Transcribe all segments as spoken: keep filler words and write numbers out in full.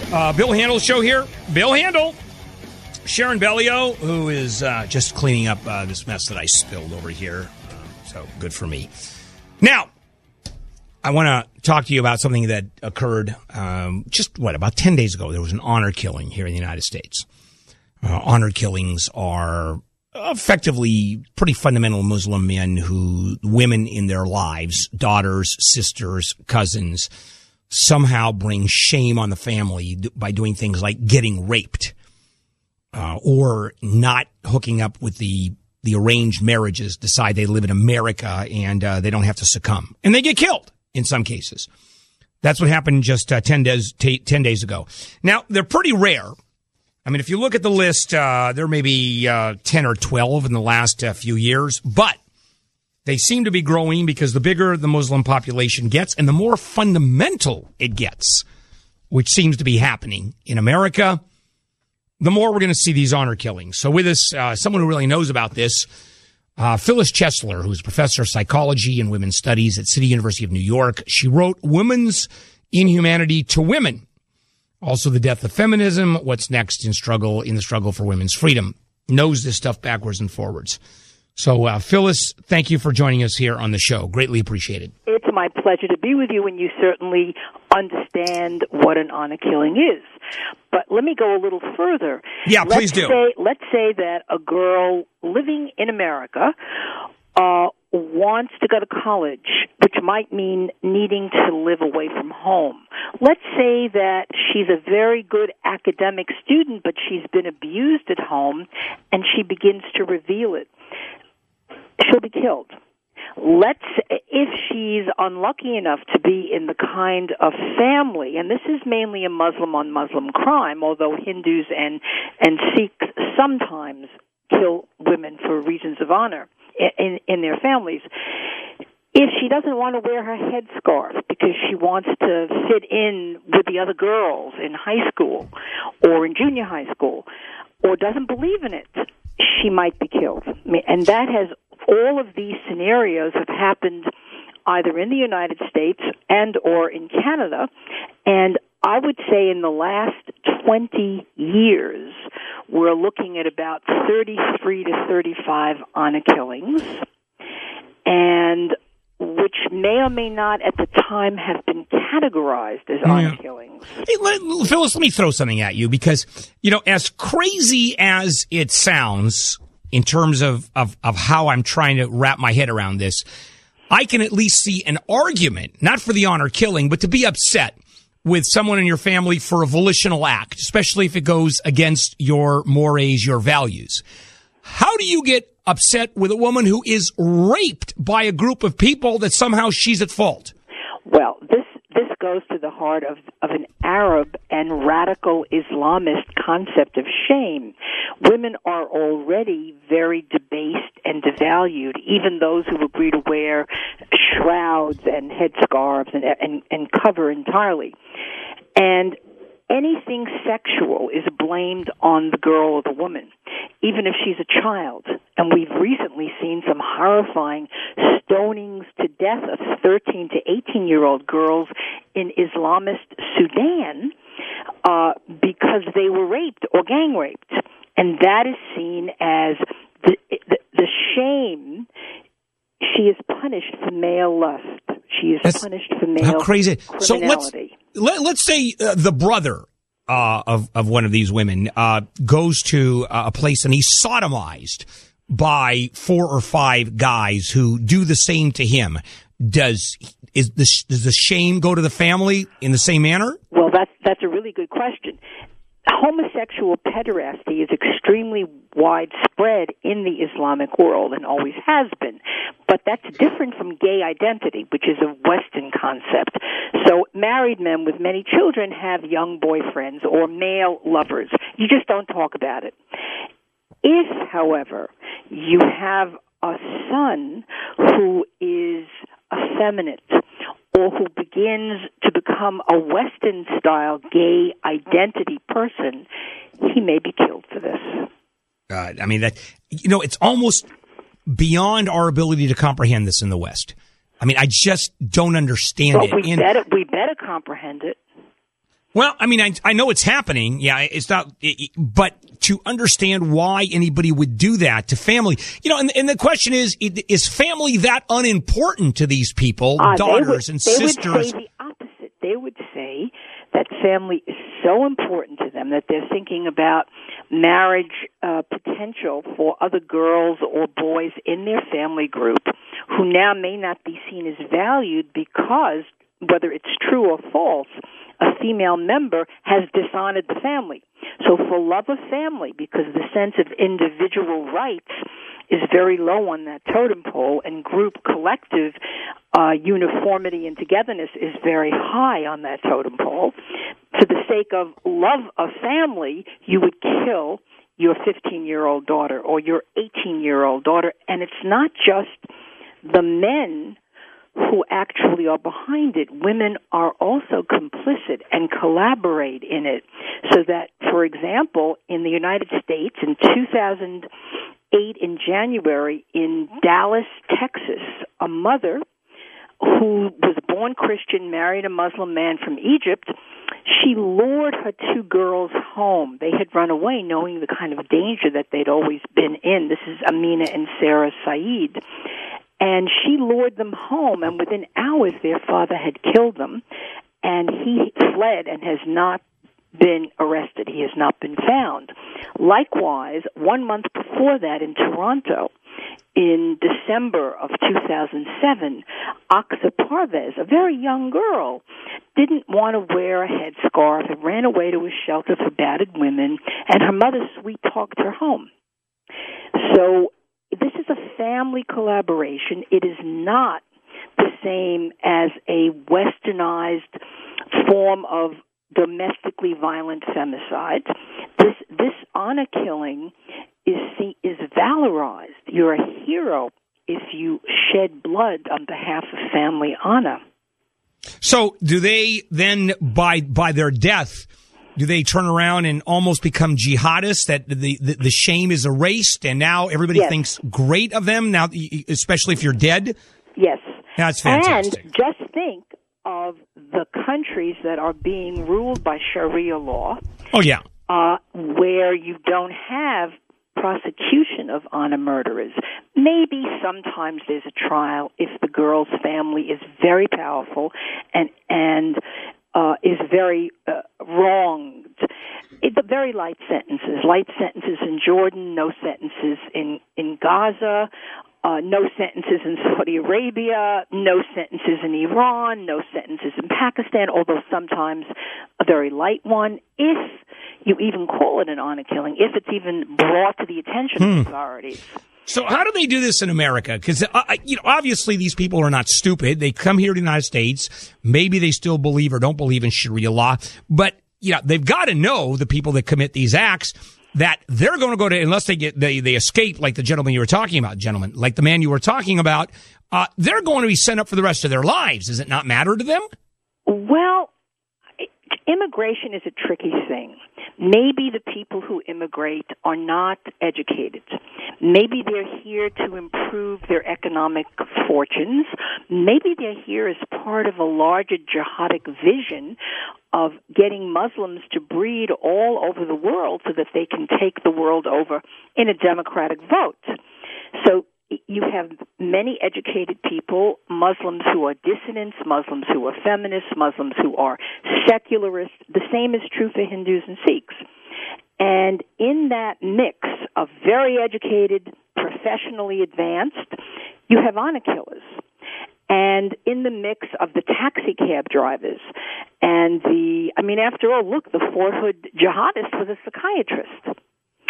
Uh, Bill Handel show here. Bill Handel. Sharon Bellio, who is uh, just cleaning up uh, this mess that I spilled over here. Um, so good for me. Now, I want to talk to you about something that occurred um, just, what, about ten days ago. There was an honor killing here in the United States. Uh, honor killings are effectively pretty fundamental Muslim men who, women in their lives, daughters, sisters, cousins, somehow bring shame on the family by doing things like getting raped uh, or not hooking up with the the arranged marriages, decide they live in America and uh, they don't have to succumb. And they get killed in some cases. That's what happened just uh, ten days t- ten days ago. Now, they're pretty rare. I mean, if you look at the list, uh, there may be uh, ten or twelve in the last uh, few years, but they seem to be growing because the bigger the Muslim population gets and the more fundamental it gets, which seems to be happening in America, the more we're going to see these honor killings. So with us, uh, someone who really knows about this, uh, Phyllis Chesler, who's a professor of psychology and women's studies at City University of New York. She wrote Women's Inhumanity to Women. Also, The Death of Feminism, What's Next in Struggle in the Struggle for Women's Freedom. Knows this stuff backwards and forwards. So, uh, Phyllis, thank you for joining us here on the show. Greatly appreciated. It's my pleasure to be with you, and you certainly understand what an honor killing is. But let me go a little further. Yeah, let's please do. Say, let's say that a girl living in America uh, wants to go to college, which might mean needing to live away from home. Let's say that she's a very good academic student, but she's been abused at home, and she begins to reveal it. She'll be killed. Let's, if she's unlucky enough to be in the kind of family, and this is mainly a Muslim-on-Muslim crime, although Hindus and, and Sikhs sometimes kill women for reasons of honor in, in their families. If she doesn't want to wear her headscarf because she wants to fit in with the other girls in high school or in junior high school, or doesn't believe in it, she might be killed. And that has, all of these scenarios have happened either in the United States and or in Canada, and I would say in the last twenty years, we're looking at about thirty-three to thirty-five honor killings, and which may or may not at the time have been categorized as honor yeah. killings. Hey, let, Phyllis, let me throw something at you because, you know, as crazy as it sounds in terms of, of, of how I'm trying to wrap my head around this, I can at least see an argument, not for the honor killing, but to be upset with someone in your family for a volitional act, especially if it goes against your mores, your values. How do you get upset with a woman who is raped by a group of people that somehow she's at fault? Well, this this goes to the heart of, of an Arab and radical Islamist concept of shame. Women are already very debased and devalued, even those who agree to wear shrouds and headscarves and, and, and cover entirely. And anything sexual is blamed on the girl or the woman, even if she's a child. And we've recently seen some horrifying stonings to death of thirteen to eighteen-year-old girls in Islamist Sudan uh, because they were raped or gang raped. And that is seen as the, the, the shame. She is punished for male lust. She is That's, punished for male how crazy. criminality. So let's, let, let's say uh, the brother uh, of, of one of these women uh, goes to uh, a place and he's sodomized by four or five guys who do the same to him. Does is the, does the shame go to the family in the same manner? Well, that's that's a really good question. Homosexual pederasty is extremely widespread in the Islamic world and always has been. But that's different from gay identity, which is a Western concept. So married men with many children have young boyfriends or male lovers. You just don't talk about it. If, however, you have a son who is effeminate or who begins to become a Western-style gay identity person, he may be killed for this. Uh, I mean, that you know, it's almost beyond our ability to comprehend this in the West. I mean, I just don't understand well, it. We and, better we better comprehend it. Well, I mean, I, I know it's happening. Yeah, it's not, it, but to understand why anybody would do that to family, you know, and, and the question is, is family that unimportant to these people, uh, daughters would, and they sisters? They would say the opposite. They would say that family is so important to them that they're thinking about marriage uh, potential for other girls or boys in their family group who now may not be seen as valued because, whether it's true or false, a female member has dishonored the family. So for love of family, because the sense of individual rights is very low on that totem pole, and group collective uh, uniformity and togetherness is very high on that totem pole, for the sake of love of family, you would kill your fifteen-year-old daughter or your eighteen-year-old daughter. And it's not just the men who actually are behind it. Women are also complicit and collaborate in it. So that, for example, in the United States in two thousand eight, in January, in Dallas, Texas, a mother who was born Christian, married a Muslim man from Egypt, she lured her two girls home. They had run away knowing the kind of danger that they'd always been in. This is Amina and Sarah Saeed. And she lured them home, and within hours their father had killed them, and he fled and has not been arrested. He has not been found. Likewise, one month before that in Toronto, in December of two thousand seven, Aqsa Parvez, a very young girl, didn't want to wear a headscarf and ran away to a shelter for battered women, and her mother sweet-talked her home. So this is a family collaboration. It is not the same as a westernized form of domestically violent femicide. This this honor killing is is valorized. You're a hero if you shed blood on behalf of family honor. So do they then, by by their death, do they turn around and almost become jihadists, that the, the, the shame is erased and now everybody yes. thinks great of them, now, especially if you're dead? Yes. That's fantastic. And just think of the countries that are being ruled by Sharia law. Oh, yeah. Uh, where you don't have prosecution of honor murderers. Maybe sometimes there's a trial if the girl's family is very powerful and and uh, is very uh, wronged. It, but very light sentences. Light sentences in Jordan, no sentences in, in Gaza, uh, no sentences in Saudi Arabia, no sentences in Iran, no sentences in Pakistan, although sometimes a very light one, if you even call it an honor killing, if it's even brought to the attention hmm. of authorities. So how do they do this in America? Because, uh, you know, obviously these people are not stupid. They come here to the United States. Maybe they still believe or don't believe in Sharia law. But, you know, they've got to know, the people that commit these acts, that they're going to go to, unless they get, they, they escape, like the gentleman you were talking about, gentlemen, like the man you were talking about, uh, they're going to be sent up for the rest of their lives. Does it not matter to them? Well, immigration is a tricky thing. Maybe the people who immigrate are not educated. Maybe they're here to improve their economic fortunes. Maybe they're here as part of a larger jihadic vision of getting Muslims to breed all over the world so that they can take the world over in a democratic vote. So you have many educated people, Muslims who are dissidents, Muslims who are feminists, Muslims who are secularists. The same is true for Hindus and Sikhs. And in that mix of very educated, professionally advanced, you have honor killers. And in the mix of the taxi cab drivers and the, I mean, after all, look, the Fort Hood jihadist was a psychiatrist.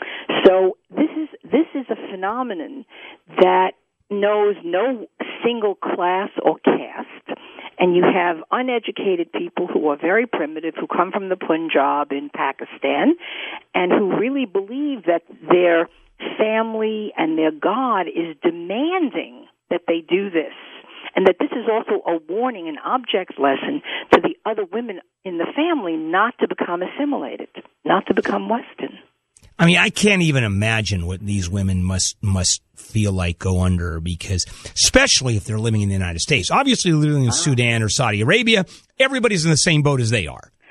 So this is this is a phenomenon that knows no single class or caste, and you have uneducated people who are very primitive, who come from the Punjab in Pakistan, and who really believe that their family and their God is demanding that they do this, and that this is also a warning, an object lesson to the other women in the family not to become assimilated, not to become Western. I mean, I can't even imagine what these women must must feel like, go under, because especially if they're living in the United States. Obviously, living in Sudan or Saudi Arabia, everybody's in the same boat as they are.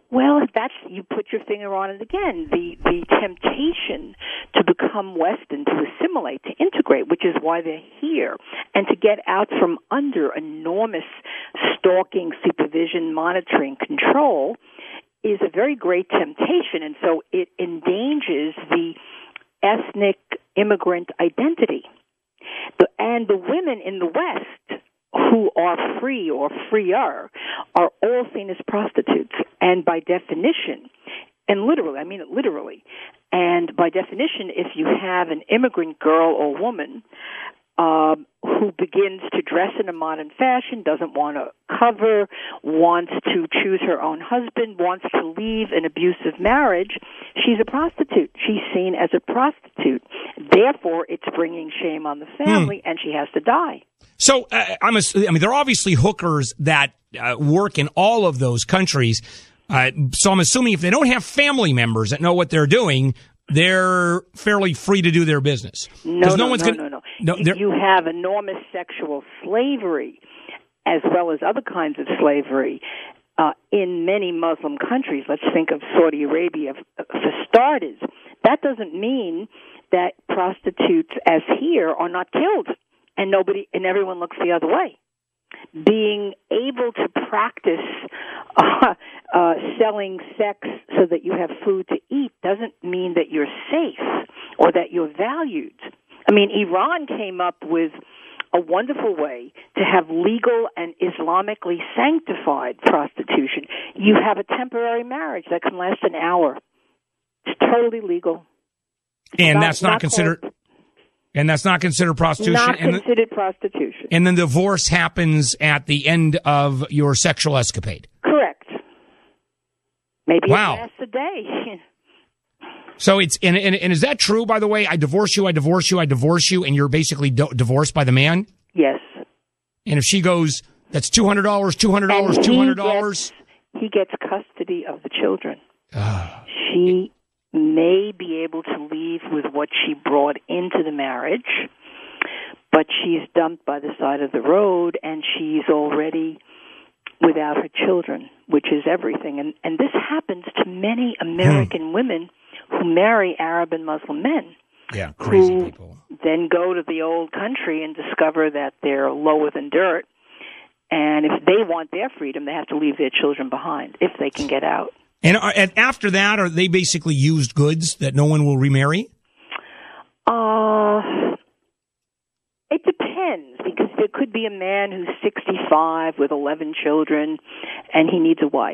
Well, that's you put your finger on it again. The the temptation to become Western, to assimilate, to integrate, which is why they're here, and to get out from under enormous stalking, supervision, monitoring, control, is a very great temptation, and so it endangers the ethnic immigrant identity. The, and the women in the West who are free or freer are all seen as prostitutes, and by definition, and literally, I mean it literally, and by definition, if you have an immigrant girl or woman um, who begins to dress in a modern fashion, doesn't want to cover, wants to choose her own husband, wants to leave an abusive marriage, she's a prostitute. She's seen as a prostitute. Therefore, it's bringing shame on the family, hmm. and she has to die. So, uh, I'm a, I mean, there are obviously hookers that uh, work in all of those countries. Uh, so I'm assuming if they don't have family members that know what they're doing, they're fairly free to do their business. No, no, no, no, one's no, gonna, no, no. You, you have enormous sexual slavery as well as other kinds of slavery uh, in many Muslim countries. Let's think of Saudi Arabia for starters. That doesn't mean that prostitutes, as here, are not killed. And nobody, and everyone looks the other way. Being able to practice uh, uh, selling sex so that you have food to eat doesn't mean that you're safe or that you're valued. I mean, Iran came up with a wonderful way to have legal and Islamically sanctified prostitution. You have a temporary marriage that can last an hour. It's totally legal. It's and not, that's not, not considered... Called, And that's not considered prostitution? Not and considered the, prostitution. And then divorce happens at the end of your sexual escapade? Correct. Maybe wow. it lasts a day. So it's, and, and, and is that true, by the way? I divorce you, I divorce you, I divorce you, and you're basically do- divorced by the man? Yes. And if she goes, that's two hundred dollars, two hundred dollars, two hundred dollars? He gets, he gets custody of the children. She may be able to leave with what she brought into the marriage, but she's dumped by the side of the road, and she's already without her children, which is everything. And, and this happens to many American hmm. women who marry Arab and Muslim men. Yeah, crazy who people. Then go to the old country and discover that they're lower than dirt. And if they want their freedom, they have to leave their children behind if they can get out. And, are, and after that, are they basically used goods that no one will remarry? Uh, it depends, because there could be a man who's sixty-five with eleven children, and he needs a wife.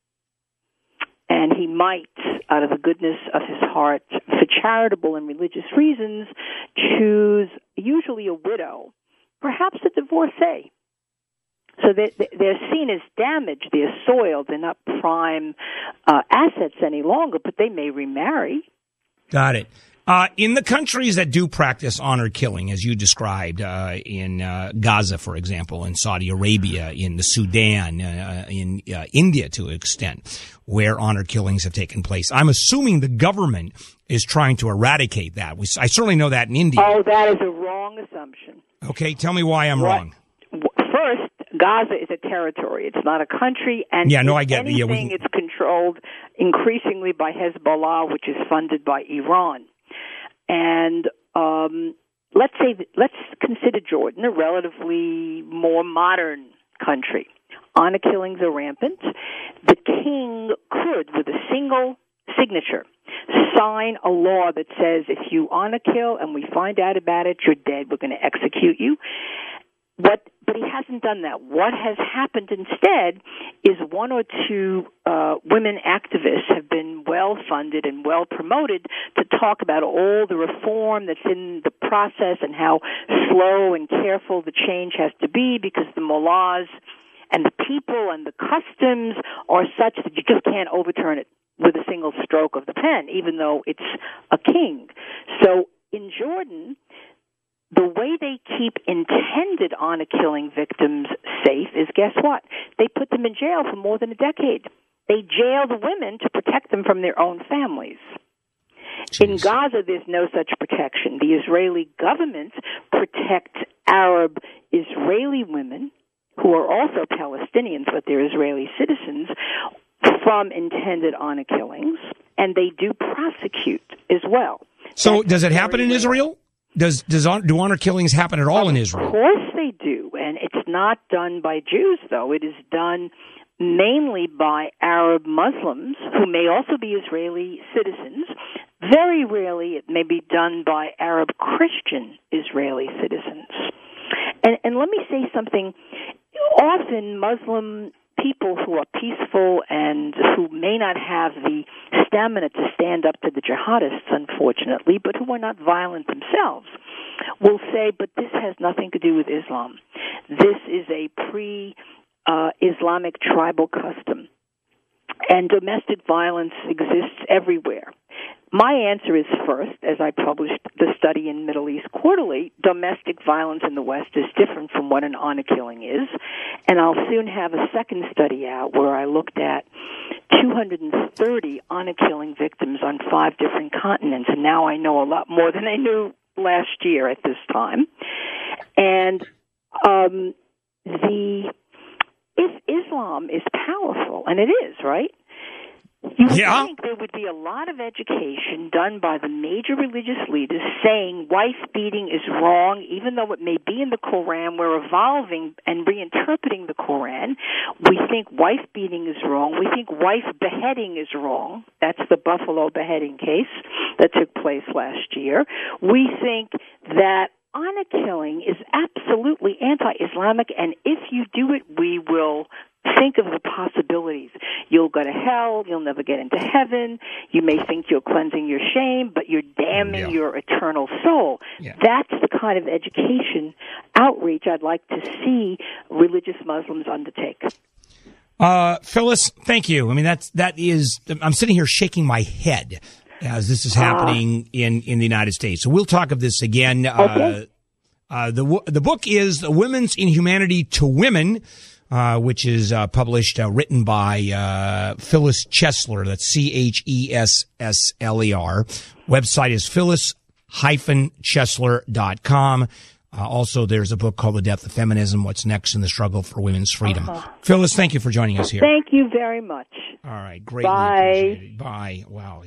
And he might, out of the goodness of his heart, for charitable and religious reasons, choose usually a widow, perhaps a divorcee. So they're, they're seen as damaged, they're soiled, they're not prime uh, assets any longer, but they may remarry. Got it. Uh, in the countries that do practice honor killing, as you described, uh, in uh, Gaza, for example, in Saudi Arabia, in the Sudan, uh, in uh, India to an extent, where honor killings have taken place, I'm assuming the government is trying to eradicate that. We, I certainly know that in India. Oh, that is a wrong assumption. Okay, tell me why I'm what? wrong. First, Gaza is a territory. It's not a country. And yeah, no, I get anything, it. Yeah, we... it's controlled increasingly by Hezbollah, which is funded by Iran. And um, let's say, let's consider Jordan a relatively more modern country. Honor killings are rampant. The king could, with a single signature, sign a law that says if you honor kill and we find out about it, you're dead. We're going to execute you. What, but he hasn't done that. What has happened instead is one or two uh, women activists have been well-funded and well-promoted to talk about all the reform that's in the process and how slow and careful the change has to be, because the mullahs and the people and the customs are such that you just can't overturn it with a single stroke of the pen, even though it's a king. So in Jordan, the way they keep intended honor-killing victims safe is, guess what? They put them in jail for more than a decade. They jail the women to protect them from their own families. Jeez. In Gaza, there's no such protection. The Israeli government protects Arab Israeli women, who are also Palestinians, but they're Israeli citizens, from intended honor killings, and they do prosecute as well. So That's does it happen in rare. Israel? Does does do honor killings happen at all in Israel? Of course they do, and it's not done by Jews, though. It is done mainly by Arab Muslims, who may also be Israeli citizens. Very rarely it may be done by Arab Christian Israeli citizens. And, and let me say something. Often Muslim people who are peaceful and who may not have the stamina to stand up to the jihadists, unfortunately, but who are not violent themselves, will say, but this has nothing to do with Islam. This is a pre-Islamic uh, tribal custom, and domestic violence exists everywhere. My answer is, first, as I published the study in Middle East Quarterly, domestic violence in the West is different from what an honor killing is. And I'll soon have a second study out where I looked at two hundred thirty honor killing victims on five different continents. And now I know a lot more than I knew last year at this time. And um, the if Islam is powerful, and it is, right? You would yeah. think there would be a lot of education done by the major religious leaders saying wife beating is wrong, even though it may be in the Koran. We're evolving and reinterpreting the Koran. We think wife beating is wrong. We think wife beheading is wrong. That's the Buffalo beheading case that took place last year. We think that honor killing is absolutely anti-Islamic, and if you do it, we will think of the possibilities. You'll go to hell. You'll never get into heaven. You may think you're cleansing your shame, but you're damning yeah. your eternal soul. Yeah. That's the kind of education outreach I'd like to see religious Muslims undertake. Uh, Phyllis, thank you. I mean, that's, that is, I'm sitting here shaking my head as this is happening uh, in, in the United States. So we'll talk of this again. Okay. Uh, uh, the, the book is Women's Inhumanity to Women, uh, which is, uh, published, uh, written by, uh, Phyllis Chesler. That's C H E S S L E R. Website is phyllis dash chesler dot com. Uh, also, there's a book called The Death of Feminism, What's Next in the Struggle for Women's Freedom. Uh-huh. Phyllis, thank you for joining us here. Thank you very much. All right. Greatly Bye. appreciated. Bye. Wow.